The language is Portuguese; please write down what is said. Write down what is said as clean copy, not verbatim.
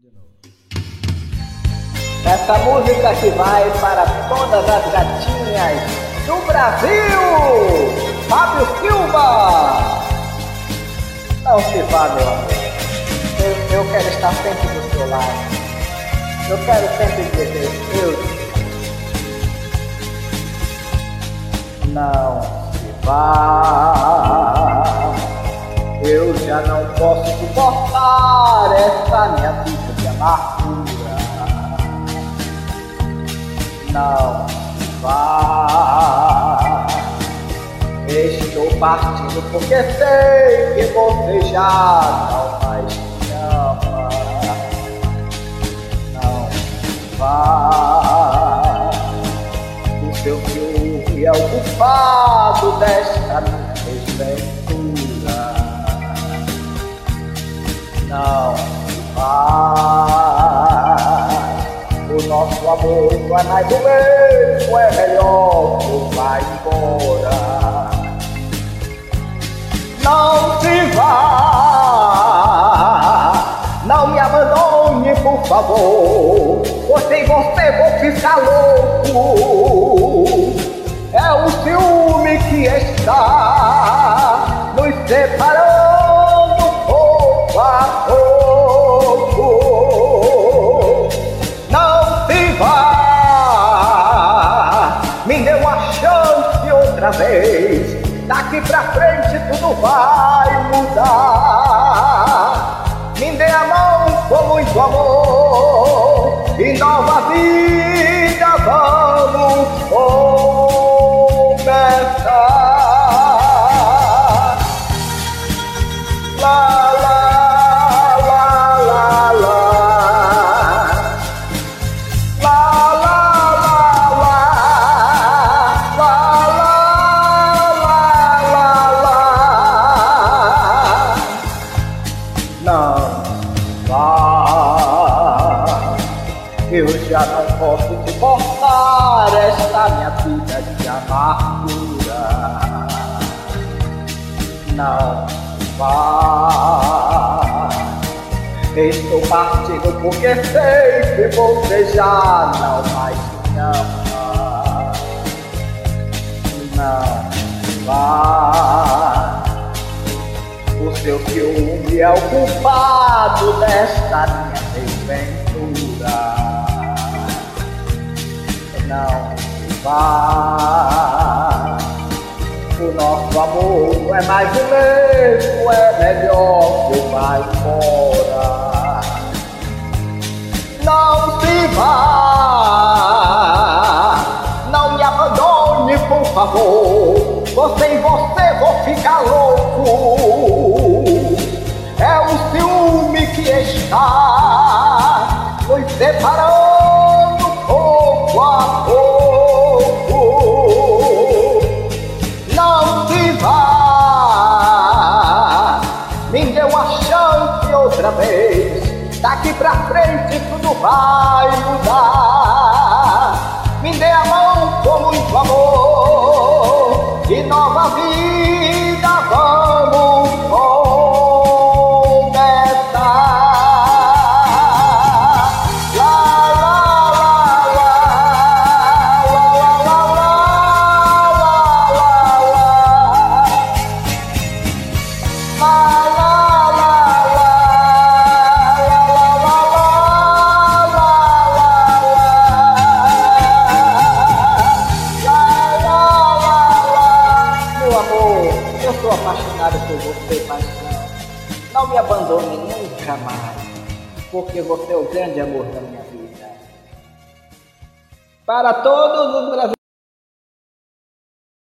De novo. Essa música que vai para todas as gatinhas do Brasil, Fábio Silva. Não se vá, meu amor. Eu quero estar sempre do seu lado. Eu quero sempre dizer, não se vá. Eu já não posso suportar essa minha vida de amargura. Não se vá. Estou partindo porque sei que você já não mais me ama. Não se vá. O seu ciúme é o culpado desta minha desventura. Não se vá. O nosso amor não é mais o mesmo, é melhor que vá embora. Não se vá, não me abandone, por favor. Sem você vou ficar louco. É o ciúme que está nos separando pouco a pouco. Não se vá, me dê uma chance outra vez. Daqui pra frente tudo vai mudar. Me dê a mão com muito amor e nova vida vamos começar. Lá, lá, lá, lá, lá. Lá, lá, lá, lá, lá. Não vá, eu já não posso suportar esta minha vida de amargura. Não vá, estou partindo porque sei que você já não mais me ama. Não vá. O seu ciúme é o culpado desta minha desventura. Não se vá. O nosso amor não é mais o mesmo, é melhor que eu vá embora. Não se vá. Não me abandone, por favor. Sem você vou ficar louco. É o ciúme que está nos separando pouco a pouco. Não se vá, me dê uma chance outra vez. Daqui pra frente tudo vai mudar. Me dê a mão com muito amor e nova vida vamos começar. Lá, lá, lá, lá, lá, lá, lá, lá, eu sou apaixonado por você, paixão. Não me abandone nunca mais, porque você é o grande amor da minha vida. Para todos os brasileiros.